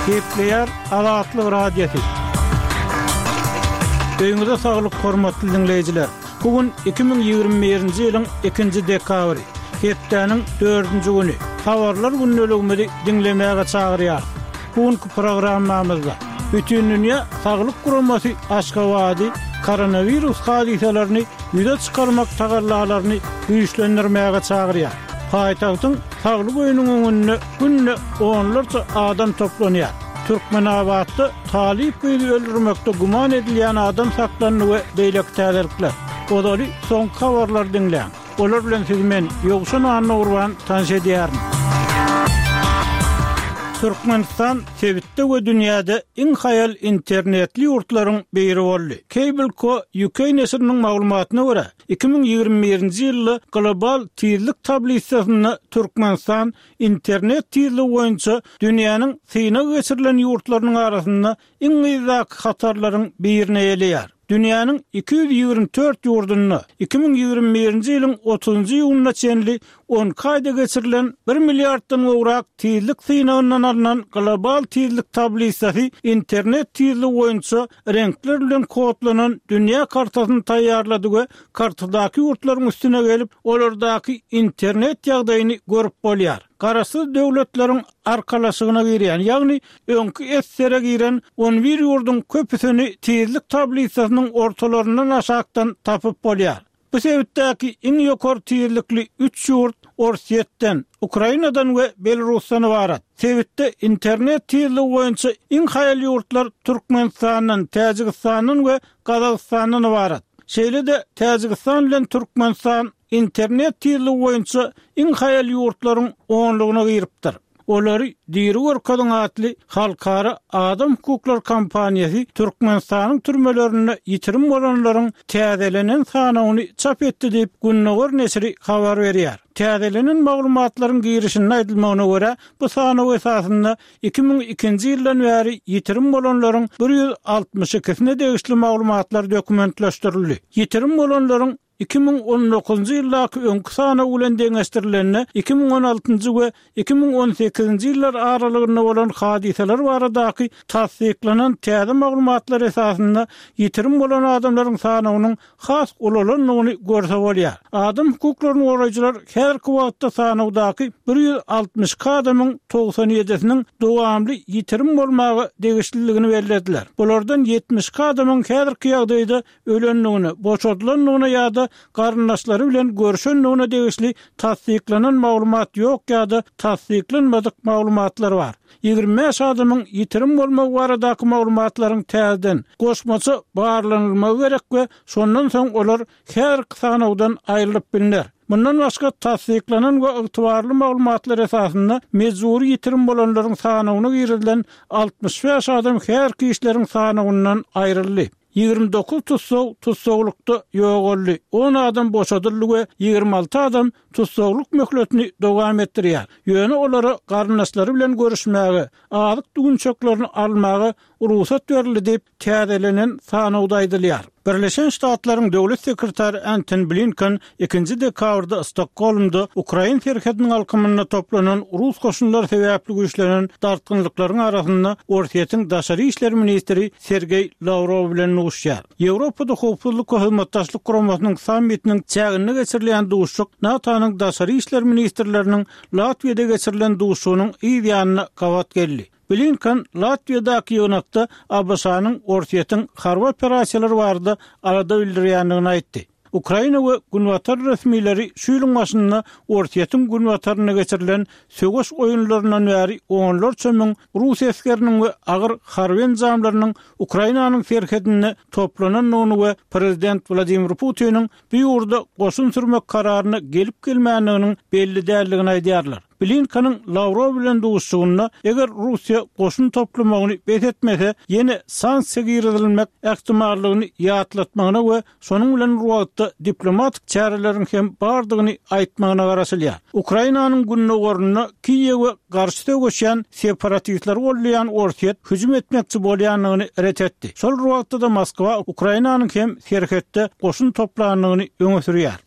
Kepler Azatlyk Radiosu. Öňüňizde saglyk hormatly dinleýijiler. Bugün 2021-nji ýylyň 2-nji dekabry. Hepdeniň 4-nji güni. Habarlar günnäligini dinlemäge çagyrýar. Bugünkü programmamyzda bütün dünýä saglyk guramasy Aşgabaty koronavirus hadiselerini ýüze çykarmak tagarlalaryny güýçlendirmäge çagyrýar. Haýtagyň saglyk öýünüň öňünde günne onlarca adam toplanýar. Türkmenabatda talip öldürmekde guman edilýän adam saklanyny we beýlek täderlikler. Olary soň habarlar dinleýän. Olar bilen siz men Ýogşan Anurwan tanış edýärim. Türkmenistan sebitde we dünýäde iň haýal internetli ýurtlaryň biri boldy. Cable.co UK nesriniň maglumatyna görä 2021-nji ýylda global tezlik tabelisasyny Türkmenistan internet tezligi boýunça dünýäniň syna geçirilen ýurtlarynyň arasynda iň ýyzak hatarlaryň birine ýelýär. Dünýäniň 224 ýurduny 2021-nji ýylyň 30-njy ýylyna çenli 10 kaýda geçirilen 1 milliarddan gowrak tezlik synagyndan alynan global tezlik tablisasy internet tezligi boýunça renkler bilen kodlanan dünýä kartasyny taýýarlady we kartadaky ýurtlaryň üstüne gelip olardaky internet ýagdaýyny görüp bolýar. Garasy döwletleriň arkalaşygyna girýän, ýagny öňkü SSR giren 11 ýurdun köpüsini tezlik tablisasynyň ortalaryndan aşakdan tapyp bolýar. Bu sebäpdäki iň ýokary tezlikli 3 ýurt Orsiýetden, Ukrainadan we Belarusdan ibarat. Sebäpde internet tezligi boýunça iň haýal ýurtlar Türkmenistanyň, Täjikistanyň we Gazagystanyň ibarat. Şeýle-de Täjikistan bilen Türkmenistan internet tezligi boýunça iň haýal ýurtlaryň onlugyna giripdir. Olary Diri Workadyň atly halkara adam hukuklar kampaniýasy Türkmenistanyň türmelerinde ýitirim bolanlaryň täzelenen sanawyny çap etdi diýip Günnäger nesri habar berýär. Täzelenen maglumatlaryň girişinde aýdylmagyna görä, bu sanaw esasynda 2002-nji ýyldan bäri ýitirim bolanlaryň 162-sine degişli maglumatlar dokumentleşdirildi. Ýitirim bolanlaryň 2019-njy ýyldaky öňkü sanaw bilen deňeşdirilenine 2016-njy we 2018-nji ýyllar aralygyna bolan hadiseler baradaky tasdiklanan täze maglumatlar esasynda ýitirim bolan adamlaryň sanawynyň has ulanlygyny görse bolýar. Adam hukuklaryny goraýjylar her wagtda sanawdaky 160 adamyň 97-siniň dowamly ýitirim bolmagy degişliligini bellädiler. Bulardan 70 adamyň häzirki ýagdaýda ölenligini, boşadylanlygyna ýa-da garyndaşlary bilen görüşenligine degişli tasdiklanan maglumat ýok ýa-da tasdiklanmadyk maglumatlar bar. 25 adamyň ýitirim bolmagy baradaky maglumatlaryň täzeden goşmaça barlanylmagy gerek we şondan soň olar her sanawdan aýrylyp bilinler. Bundan başga tasdiklanan we ygtybarly maglumatlar esasynda mejburi ýitirim bolanlaryň sanawyna girilen 65 adam her kişileriň sanawyndan aýryldy. 29 tutsowlukda ýok boldy. 10 adam boşadyldy we 26 adam tutsowluk möhletini dowam etdirýär. Ýöne olara garyndaşlary bilen görüşmäge, azyk düňçeklaryny almagy ruhsat berildi diýip täzelenen sanawda aýdylýar. Birleşen Ştatlaryň döwlet sekretary Antony Blinken 2-nji dekabrda Stockholmda Ukraina terhetiniň alkymyna toplanan Rus goşunlar sebäpli güýçlenen dartgynlyklaryň arasynda Orsiýetiň daşary işler ministri Sergey Lavrov bilen uguşýar. Ýewropada howpsuzlyk we hymmatdaşlyk guramasynyň sammitiniň çägini geçirilen duşuk NATO'nyň daşary işler ministrleriniň Latviýada geçirilen duşugynyň ýa-da gawat geldi. Blinken Latviýadaky ýönekde Abbasanyň Orsiýetiň harby operasiýalary barada arada bildirýändigini aýtdy. Ukraina we Günwatar resmileri şu ýylyň başynda Orsiýetiň Günwataryna geçirilen sögüş oýunlaryndan bäri onlarça müň Rus eskeriniň we agyr harby enjamlarynyň Ukrainanyň terhetine toplananyny we prezident Vladimir Putiniň bu ýurda goşun sürmek kararyny gelip gelmänliginiň belli däldigini aýdýarlar. Blinken'in Lavrov bilen duşugyna eger Russiýa goşun toplamagyny betetmese ýene sanksiýa girilmek ähtimallygyny ýatlatmagyna we şonuň bilen ruwatda diplomatik çäreleriň hem bardygyny aýtmagyna garaşylýar. Ukrainanyň günnägerine Kiýewe garşy tögüşýän separatistler bolýan Orsiýet hüjüm etmekçi bolýanlygyny ret etdi. Şol ruwatda da Moskwa Ukrainanyň hem terhetde goşun toplanyny öňe sürýär.